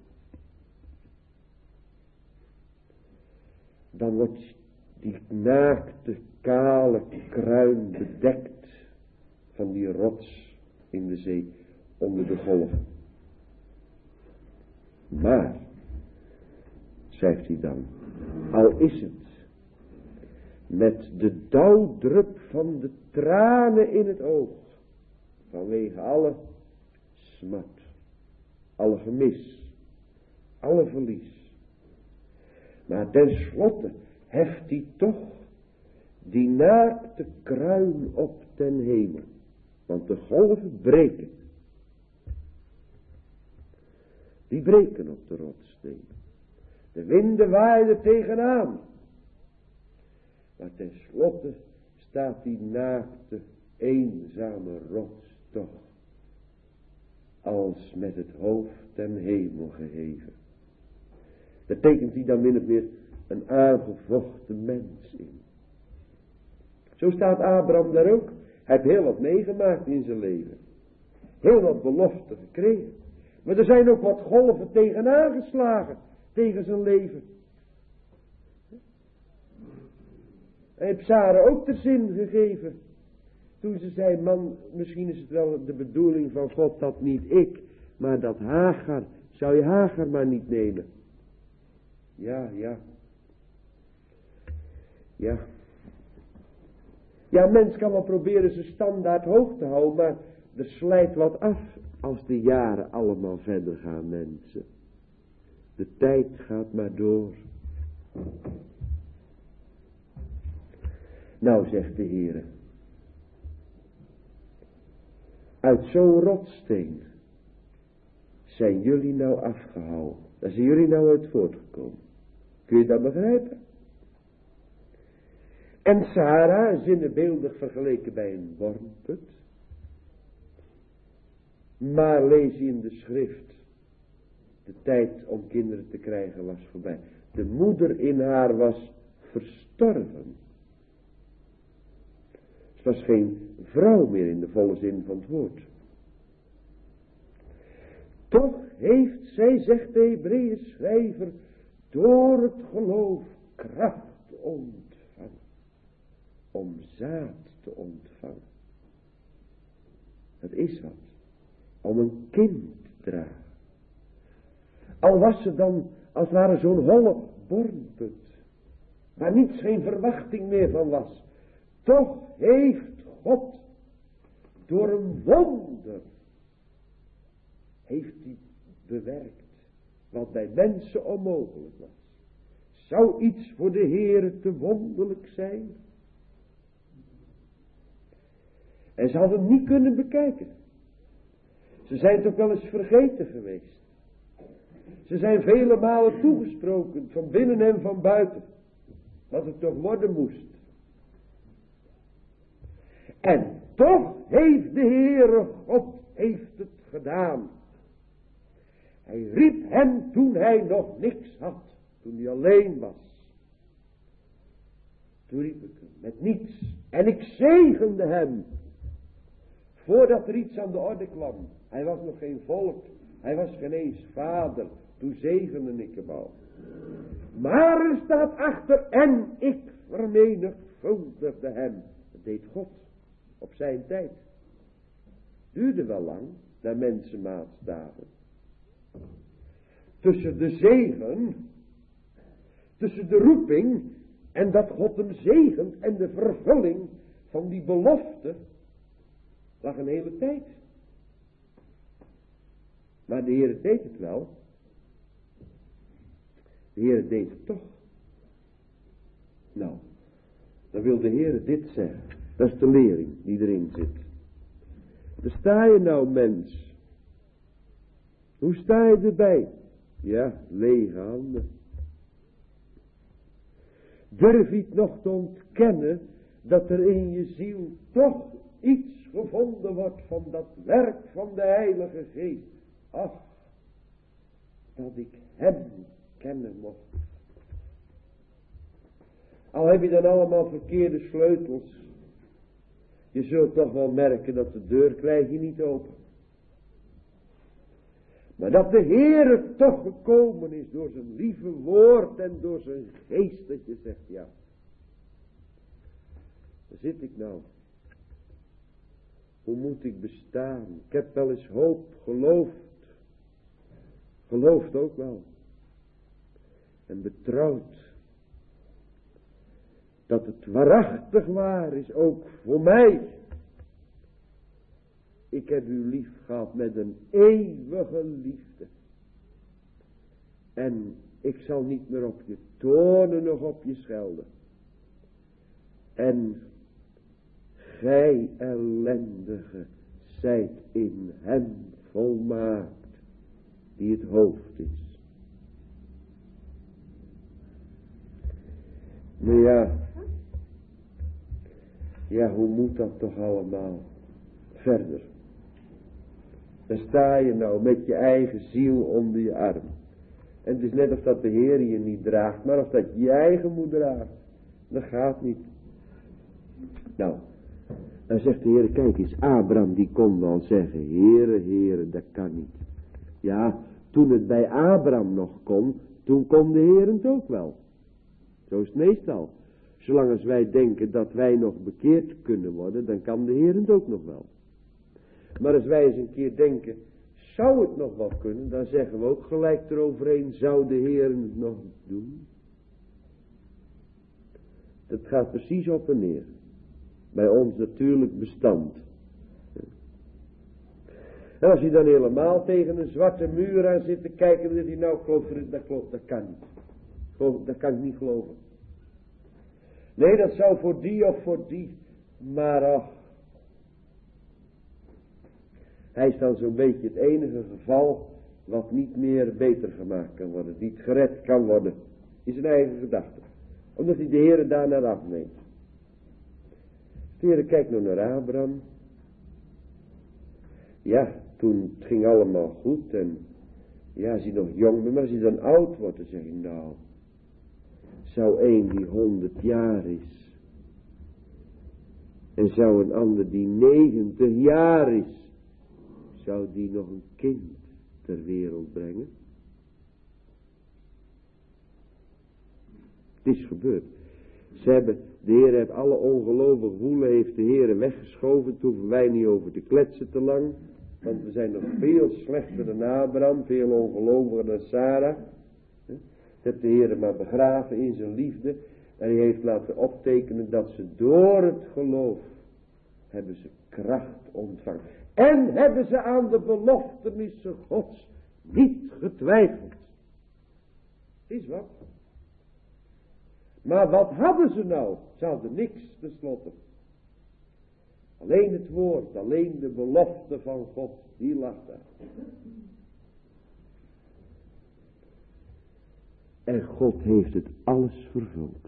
Dan wordt die naakte kale kruin bedekt van die rots in de zee onder de golven. Maar, schrijft hij dan, al is het met de dauwdrup van de tranen in het oog, vanwege alle smart, alle gemis, alle verlies. Maar tenslotte heft hij toch die naakte kruin op ten hemel, want de golven breken. Die breken op de rotsteen. De winden waaien er tegenaan. Maar tenslotte staat die naakte, eenzame rots toch als met het hoofd ten hemel geheven. Daar tekent hij dan min of meer een aangevochten mens in. Zo staat Abraham daar ook. Hij heeft heel wat meegemaakt in zijn leven. Heel wat beloften gekregen. Maar er zijn ook wat golven tegenaan geslagen. Tegen zijn leven. Hij heeft Sarah ook de zin gegeven. Toen ze zei, man, misschien is het wel de bedoeling van God dat niet ik, maar dat Hagar. Zou je Hagar maar niet nemen? Ja, ja. Ja. Ja, mens kan wel proberen zijn standaard hoog te houden, maar er slijt wat af als de jaren allemaal verder gaan, mensen. De tijd gaat maar door. Nou, zegt de Heere, uit zo'n rotsteen zijn jullie nou afgehouden. Daar zijn jullie nou uit voortgekomen. Kun je dat begrijpen? En Sarah, zinnebeeldig vergeleken bij een wormput. Maar lees je in de schrift, de tijd om kinderen te krijgen was voorbij. De moeder in haar was verstorven. Ze was geen vrouw meer in de volle zin van het woord. Toch heeft zij, zegt de Hebreeën schrijver, door het geloof kracht ontvangen. Om zaad te ontvangen. Het is wat. Om een kind te dragen. Al was ze dan als het ware zo'n holle bornput. Waar niets geen verwachting meer van was. Toch heeft God door een wonder. Heeft hij bewerkt. Wat bij mensen onmogelijk was. Zou iets voor de Heere te wonderlijk zijn? En ze hadden niet kunnen bekijken. Ze zijn toch wel eens vergeten geweest. Ze zijn vele malen toegesproken, van binnen en van buiten. Wat het toch worden moest. En toch heeft de Heere God heeft het gedaan. Hij riep hem toen hij nog niks had. Toen hij alleen was. Toen riep ik hem met niets. En ik zegende hem. Voordat er iets aan de orde kwam. Hij was nog geen volk. Hij was geen eens vader. Toen zegende ik hem al. Maar er staat achter. En ik vermenigvuldigde hem. Dat deed God. Op zijn tijd. Duurde wel lang. Naar mensenmaatstaven. Tussen de zegen. Tussen de roeping. En dat God hem zegent. En de vervulling van die belofte. Lag een hele tijd. Maar de Heer deed het wel. De Heer deed het toch. Nou. Dan wil de Heer dit zeggen. Dat is de lering die erin zit. Daar sta je nou, mens. Hoe sta je erbij? Ja, lege handen. Durf je het nog te ontkennen dat er in je ziel toch iets gevonden wordt van dat werk van de Heilige Geest. Ach, dat ik hem kennen mocht. Al heb je dan allemaal verkeerde sleutels. Je zult toch wel merken dat de deur krijg je niet open. Maar dat de Heere toch gekomen is door zijn lieve woord en door zijn geest dat je zegt ja. Waar zit ik nou? Hoe moet ik bestaan? Ik heb wel eens hoop geloofd. Geloofd ook wel. En betrouwd. Dat het waarachtig waar is, ook voor mij. Ik heb u lief gehad met een eeuwige liefde. En ik zal niet meer op je toornen, nog op je schelden. En gij ellendige zijt in hem volmaakt, die het hoofd is. Maar ja, ja, hoe moet dat toch allemaal verder? Dan sta je nou met je eigen ziel onder je arm. En het is net of dat de Heer je niet draagt, maar of dat je eigen moet dragen. Dat gaat niet. Nou, dan zegt de Heer, kijk eens, Abraham die kon wel zeggen, Heere, Heere, dat kan niet. Ja, toen het bij Abraham nog kon, toen kon de Heer het ook wel. Zo is het meestal. Zolang als wij denken dat wij nog bekeerd kunnen worden, dan kan de Heer het ook nog wel. Maar als wij eens een keer denken, zou het nog wel kunnen, dan zeggen we ook gelijk eroverheen, zou de Heer het nog doen? Dat gaat precies op en neer. Bij ons natuurlijk bestand. En als je dan helemaal tegen een zwarte muur aan zit te kijken, dan zegt hij, nou klopt, dat klopt, dat kan niet. Geloof, dat kan ik niet geloven. Nee, dat zou voor die of voor die, maar ach. Hij is dan zo'n beetje het enige geval wat niet meer beter gemaakt kan worden, niet gered kan worden, in zijn eigen gedachte. Omdat hij de Heere daarnaar afneemt. De Heere kijkt nou naar Abraham. Ja, toen het ging allemaal goed en ja, als hij nog jong bent, maar als hij dan oud wordt, dan zeg je nou, zou een die honderd jaar is en zou een ander die negentig jaar is, zou die nog een kind ter wereld brengen? Het is gebeurd. Ze hebben, de Heer heeft alle ongelovige woelen, heeft de Heer weggeschoven. Toen hoeven wij niet over te kletsen te lang. Want we zijn nog veel slechter dan Abraham, veel ongeloviger dan Sarah. Dat heeft de Heer maar begraven in zijn liefde. En hij heeft laten optekenen dat ze door het geloof hebben ze kracht ontvangen. En hebben ze aan de beloftenissen Gods niet getwijfeld. Is wat. Maar wat hadden ze nou? Ze hadden niks tenslotte. Alleen het woord, alleen de belofte van God, die lag daar. En God heeft het alles vervuld.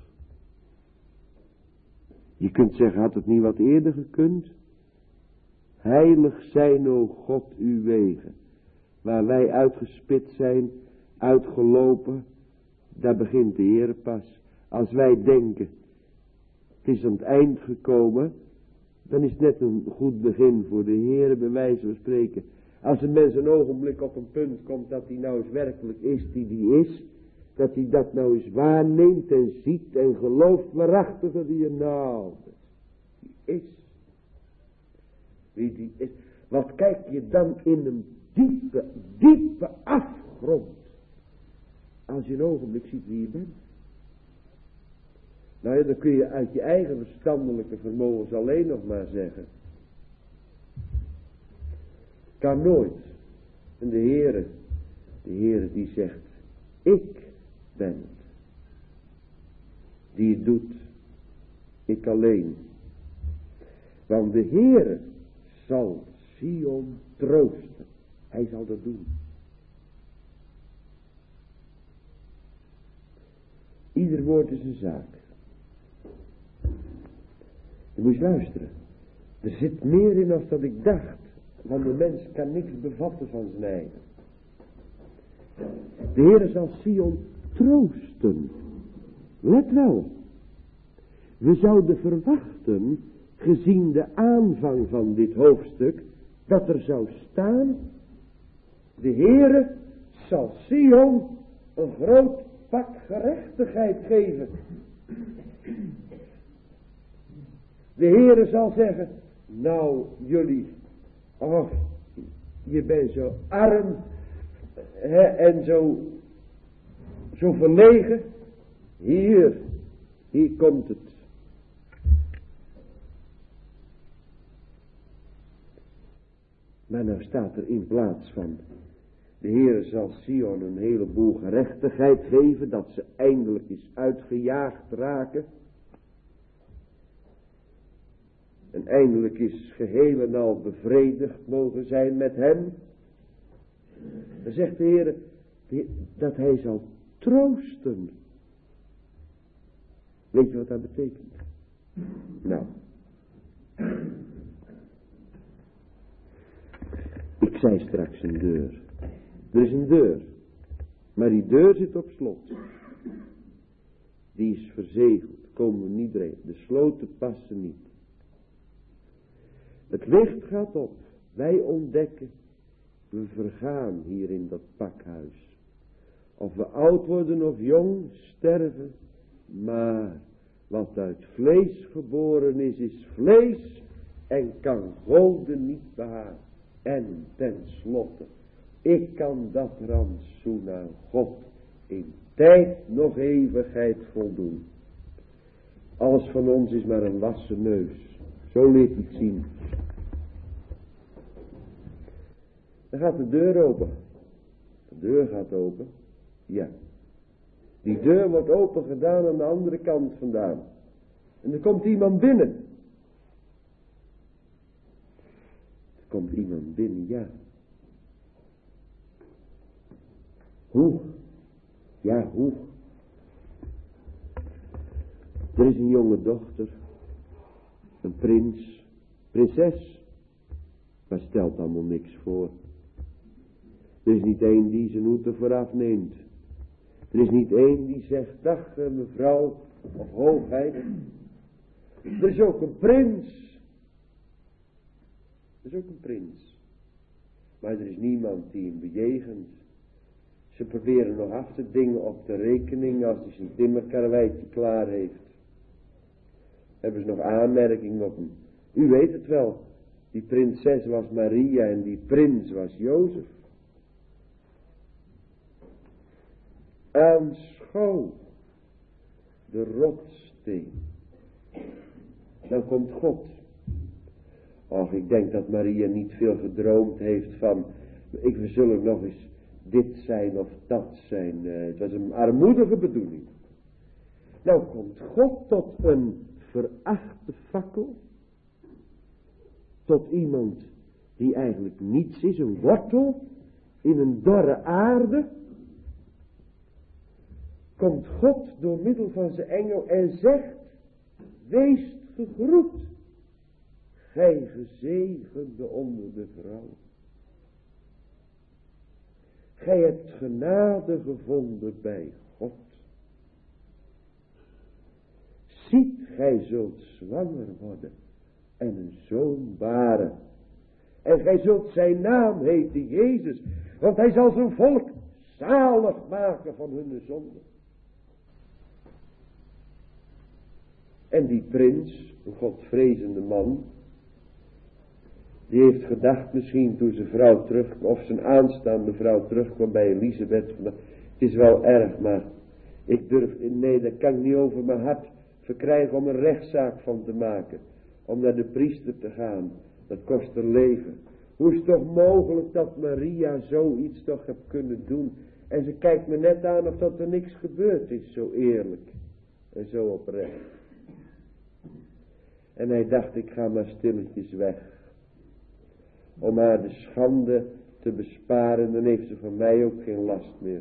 Je kunt zeggen, had het niet wat eerder gekund? Heilig zijn, o God, uw wegen. Waar wij uitgespit zijn, uitgelopen, daar begint de Heer pas. Als wij denken, het is aan het eind gekomen, dan is het net een goed begin voor de Heer, bij wijze van spreken. Als een mens een ogenblik op een punt komt dat hij nou eens werkelijk is die die is, dat hij dat nou eens waarneemt en ziet en gelooft waarachtig dat hij er nou die is. Wie die is. Wat kijk je dan in een diepe, diepe afgrond. Als je een ogenblik ziet wie je bent. Nou ja, dan kun je uit je eigen verstandelijke vermogens alleen nog maar zeggen. Kan nooit. En de Heere, de Heere die zegt, ik ben het. Die het doet. Ik alleen. Want de Heere zal Sion troosten. Hij zal dat doen. Ieder woord is een zaak. Je moet eens luisteren. Er zit meer in als dat ik dacht. Want de mens kan niks bevatten van zijn eigen. De Heere zal Sion troosten. Let wel. We zouden verwachten, gezien de aanvang van dit hoofdstuk, dat er zou staan, de Heere zal Sion een groot pak gerechtigheid geven. De Heere zal zeggen, nou jullie, oh, je bent zo arm hè, en zo, zo verlegen. Hier, hier komt het. Maar nou staat er in plaats van, de Heere zal Sion een heleboel gerechtigheid geven, dat ze eindelijk eens uitgejaagd raken. En eindelijk is geheel en al bevredigd mogen zijn met hem. Dan zegt de Heere dat hij zal troosten. Weet je wat dat betekent? Nou. Ik zei straks een deur. Er is een deur. Maar die deur zit op slot. Die is verzegeld. Komen we niet erin. De sloten passen niet. Het licht gaat op. Wij ontdekken. We vergaan hier in dat pakhuis. Of we oud worden of jong, sterven. Maar wat uit vlees geboren is, is vlees. En kan goden niet behagen. En tenslotte. Ik kan dat rantsoen aan God in tijd nog eeuwigheid voldoen. Alles van ons is maar een wassen neus. Zo leert hij het zien. Dan gaat de deur open. De deur gaat open. Ja. Die deur wordt open gedaan aan de andere kant vandaan. En er komt iemand binnen. Er komt iemand binnen, ja. Hoe? Ja, hoe? Er is een jonge dochter. Een prins. Prinses. Maar stelt allemaal niks voor. Er is niet één die zijn hoed er vooraf neemt. Er is niet één die zegt, dag mevrouw of hoogheid. Er is ook een prins. Er is ook een prins. Maar er is niemand die hem bejegent. Ze proberen nog af te dingen op de rekening als hij zijn timmerkarweitje klaar heeft. Hebben ze nog aanmerking op hem. U weet het wel. Die prinses was Maria en die prins was Jozef. Aanschouw de rotsteen. Dan komt God. Och, ik denk dat Maria niet veel gedroomd heeft van, ik we zullen nog eens dit zijn of dat zijn. Het was een armoedige bedoeling. Nou komt God tot een verachte fakkel. Tot iemand die eigenlijk niets is, een wortel in een dorre aarde. Komt God door middel van zijn engel en zegt: wees gegroet, gij gezegende onder de vrouwen. Gij hebt genade gevonden bij God. Ziet, gij zult zwanger worden en een zoon baren. En gij zult zijn naam heten Jezus, want hij zal zijn volk zalig maken van hun zonde. En die prins, een godvrezende man, die heeft gedacht misschien toen zijn vrouw terugkwam, of zijn aanstaande vrouw terugkwam bij Elisabeth, van, het is wel erg, maar ik durf, nee, dat kan ik niet over mijn hart verkrijgen om een rechtszaak van te maken. Om naar de priester te gaan, dat kost een leven. Hoe is het toch mogelijk dat Maria zoiets toch heeft kunnen doen? En ze kijkt me net aan of dat er niks gebeurd is, zo eerlijk en zo oprecht. En hij dacht, ik ga maar stilletjes weg. Om haar de schande te besparen, dan heeft ze van mij ook geen last meer.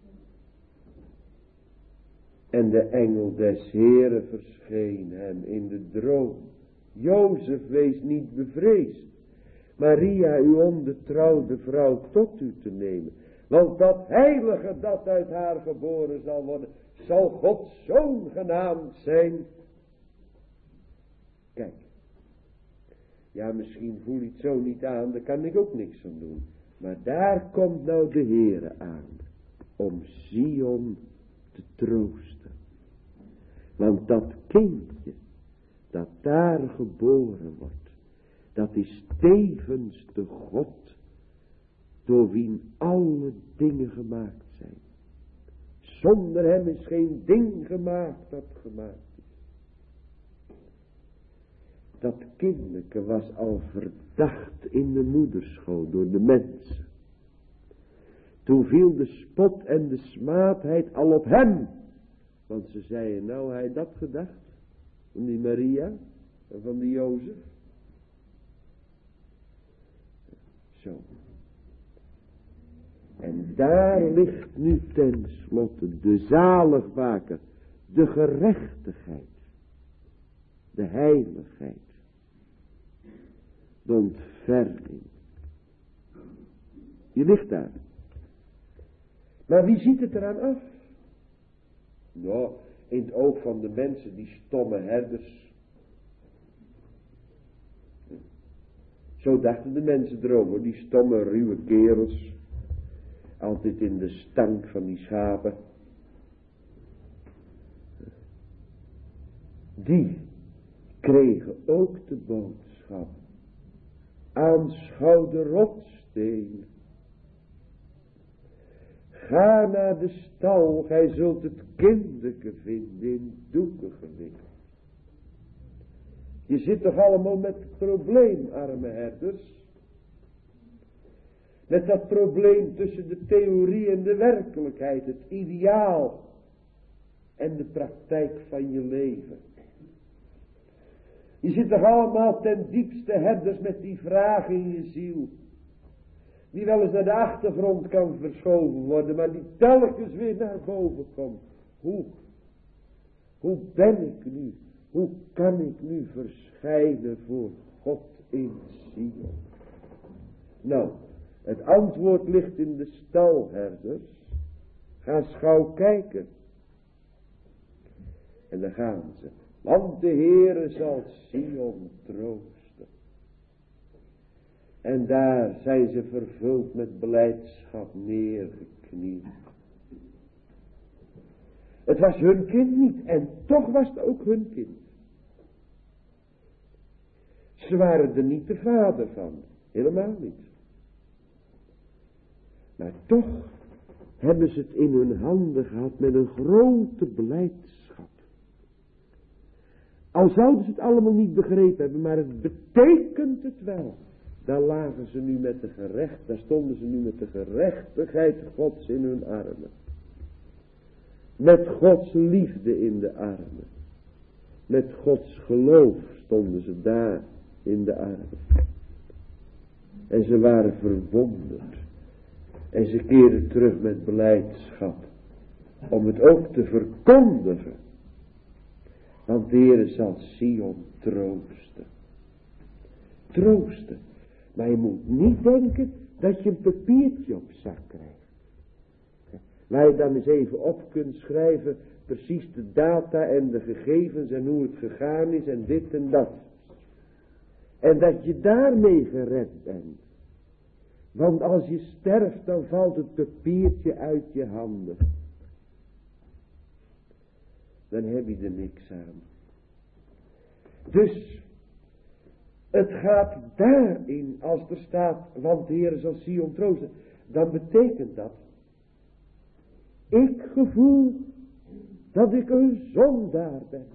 En de engel des Heeren verscheen hem in de droom. Jozef, wees niet bevreesd, Maria, uw onbetrouwde vrouw, tot u te nemen. Want dat heilige dat uit haar geboren zal worden, zal Gods zoon genaamd zijn. Kijk. Ja, misschien voel je het zo niet aan, daar kan ik ook niks aan doen. Maar daar komt nou de Heere aan, om Sion te troosten. Want dat kindje, dat daar geboren wordt, dat is tevens de God, door wien alle dingen gemaakt zijn. Zonder hem is geen ding gemaakt dat gemaakt is. Dat kindelijke was al verdacht in de moederschool door de mensen. Toen viel de spot en de smaadheid al op hem. Want ze zeiden, nou hij dat gedacht, van die Maria en van die Jozef. Zo. En daar ligt nu tenslotte de zaligmaker, de gerechtigheid, de heiligheid, de ontferming. Je ligt daar. Maar wie ziet het eraan af? Nou, in het oog van de mensen, die stomme herders. Zo dachten de mensen erover, die stomme ruwe kerels. Altijd in de stank van die schapen. Die kregen ook de boodschap. Aanschouw de rotsteen. Ga naar de stal, gij zult het kindeke vinden in doeken gewikkeld. Je zit toch allemaal met het probleem, arme herders. Met dat probleem tussen de theorie en de werkelijkheid, het ideaal en de praktijk van je leven. Je zit toch allemaal ten diepste herders met die vraag in je ziel. Die wel eens naar de achtergrond kan verschoven worden, maar die telkens weer naar boven komt. Hoe? Hoe ben ik nu? Hoe kan ik nu verschijnen voor God in Sion? Nou, het antwoord ligt in de stalherders. Ga schouw kijken. En dan gaan ze. Want de Heere zal Sion troosten. En daar zijn ze vervuld met blijdschap neergeknield. Het was hun kind niet. En toch was het ook hun kind. Ze waren er niet de vader van. Helemaal niet. Maar toch hebben ze het in hun handen gehad met een grote blijdschap. Al zouden ze het allemaal niet begrepen hebben, maar het betekent het wel. Daar lagen ze nu met de gerecht, daar stonden ze nu met de gerechtigheid Gods in hun armen. Met Gods liefde in de armen. Met Gods geloof stonden ze daar in de armen. En ze waren verwonderd. En ze keerden terug met blijdschap. Om het ook te verkondigen. Want de Heer zal Sion troosten. Troosten. Maar je moet niet denken dat je een papiertje op zak krijgt. Waar je dan eens even op kunt schrijven. Precies de data en de gegevens en hoe het gegaan is en dit en dat. En dat je daarmee gered bent. Want als je sterft dan valt het papiertje uit je handen. Dan heb je er niks aan. Dus het gaat daarin als er staat, want de Heer zal Sion troosten. Dan betekent dat, ik gevoel dat ik een zondaar ben.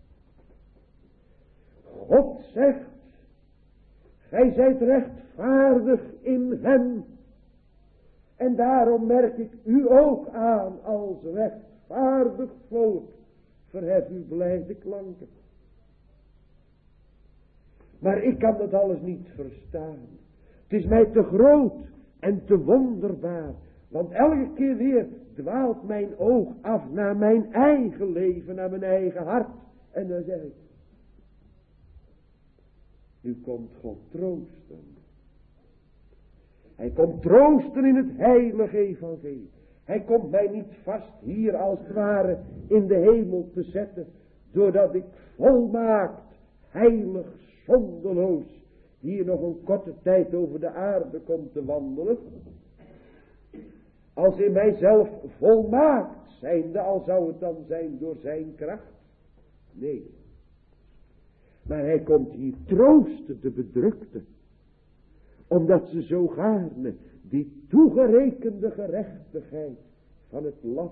God zegt, gij zijt rechtvaardig in hem. En daarom merk ik u ook aan als rechtvaardig volk. Verhef uw blijde klanken. Maar ik kan dat alles niet verstaan. Het is mij te groot en te wonderbaar. Want elke keer weer dwaalt mijn oog af naar mijn eigen leven, naar mijn eigen hart. En dan zeg ik, nu komt God troosten. Hij komt troosten in het heilige evangelie. Hij komt mij niet vast hier als het ware in de hemel te zetten. Doordat ik volmaakt, heilig, zondeloos hier nog een korte tijd over de aarde kom te wandelen. Als in mijzelf volmaakt zijnde, al zou het dan zijn door zijn kracht. Nee. Maar hij komt hier troosten de bedrukten. Omdat ze zo gaarne die toegerekende gerechtigheid van het lam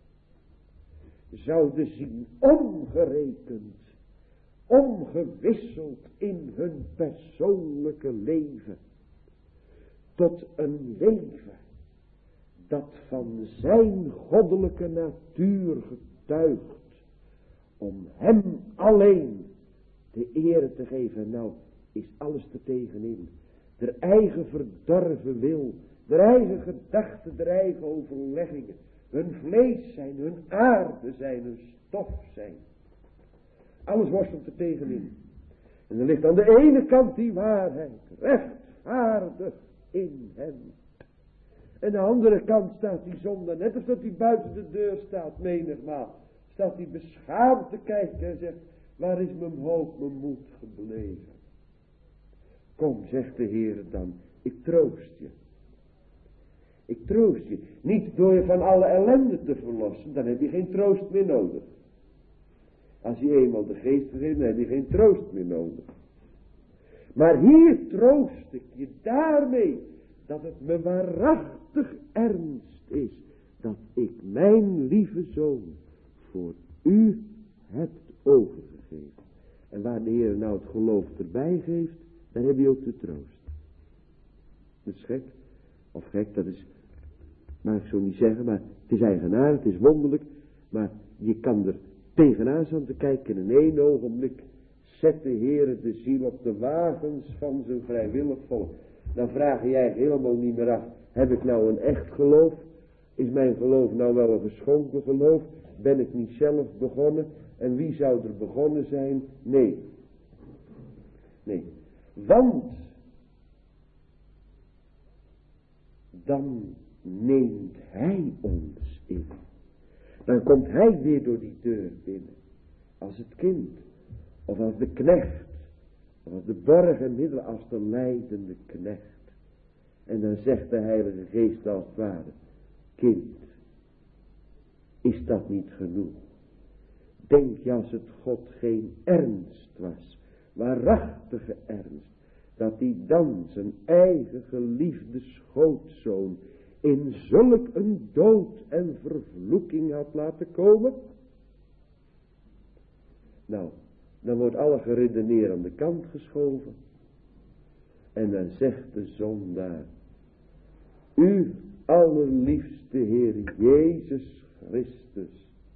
zouden zien omgerekend, omgewisseld in hun persoonlijke leven. Tot een leven dat van zijn goddelijke natuur getuigt. Om hem alleen de eer te geven. Nou is alles er tegenin. Der eigen verdorven wil. Der eigen gedachten, der eigen overleggingen. Hun vlees zijn, hun aarde zijn, hun stof zijn. Alles worstelt er tegenin. En er ligt aan de ene kant die waarheid. Rechtvaardig in hem. En aan de andere kant staat die zonde. Net als dat hij buiten de deur staat menigmaal. Staat hij beschaamd te kijken en zegt. Waar is mijn hoop, mijn moed gebleven? Kom, zegt de Heer dan. Ik troost je. Ik troost je. Niet door je van alle ellende te verlossen. Dan heb je geen troost meer nodig. Als je eenmaal de geest geeft, dan heb je geen troost meer nodig. Maar hier troost ik je daarmee. Dat het me waarachtig ernst is. Dat ik mijn lieve zoon voor u heb overgegeven. En waar de Heer nou het geloof erbij geeft. Dan heb je ook de troost. Dat is gek. Of gek, dat is, mag ik zo niet zeggen, maar het is eigenaardig, het is wonderlijk. Maar je kan er tegenaan staan te kijken in één ogenblik. Zet de Heer de ziel op de wagens van zijn vrijwillig volk. Dan vraag je je helemaal niet meer af. Heb ik nou een echt geloof? Is mijn geloof nou wel een geschonken geloof? Ben ik niet zelf begonnen? En wie zou er begonnen zijn? Nee. Nee. Want dan neemt hij ons in. Dan komt hij weer door die deur binnen. Als het kind. Of als de knecht. Of als de borg en middel. Als de lijdende knecht. En dan zegt de Heilige Geest als het ware. Kind. Is dat niet genoeg? Denk je als het God geen ernst was. Waarachtige ernst. Dat hij dan zijn eigen geliefde schootzoon in zulk een dood en vervloeking had laten komen? Nou, dan wordt alle geredeneer aan de kant geschoven. En dan zegt de zondaar. U allerliefste Heer Jezus Christus.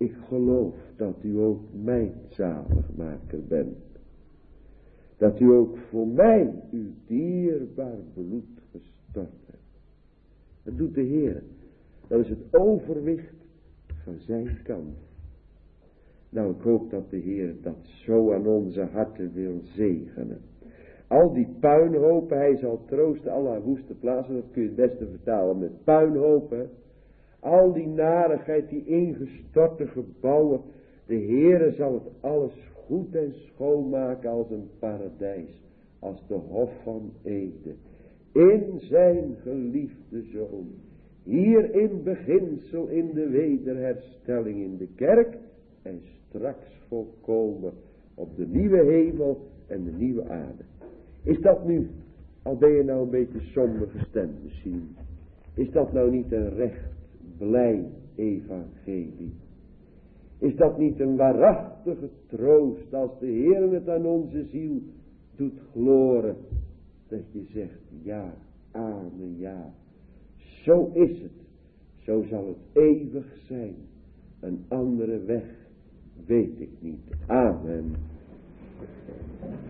ik geloof dat u ook mijn zaligmaker bent. Dat u ook voor mij uw dierbaar bloed gestort hebt. Dat doet de Heer. Dat is het overwicht van zijn kant. Nou, ik hoop dat de Heer dat zo aan onze harten wil zegenen. Al die puinhopen, hij zal troosten alle woeste plaatsen, dat kun je het beste vertalen met puinhopen. Al die narigheid, die ingestorte gebouwen, de Heere zal het alles goed en schoon maken als een paradijs, als de hof van Eden. In zijn geliefde Zoon, hier in beginsel, in de wederherstelling in de kerk, en straks volkomen op de nieuwe hemel en de nieuwe aarde. Is dat nu, al ben je nou een beetje somber gestemd misschien, is dat nou niet een recht blij evangelie? Is dat niet een waarachtige troost als de Heer het aan onze ziel doet gloren, dat je zegt ja, amen, ja, zo is het, zo zal het eeuwig zijn, een andere weg weet ik niet, amen.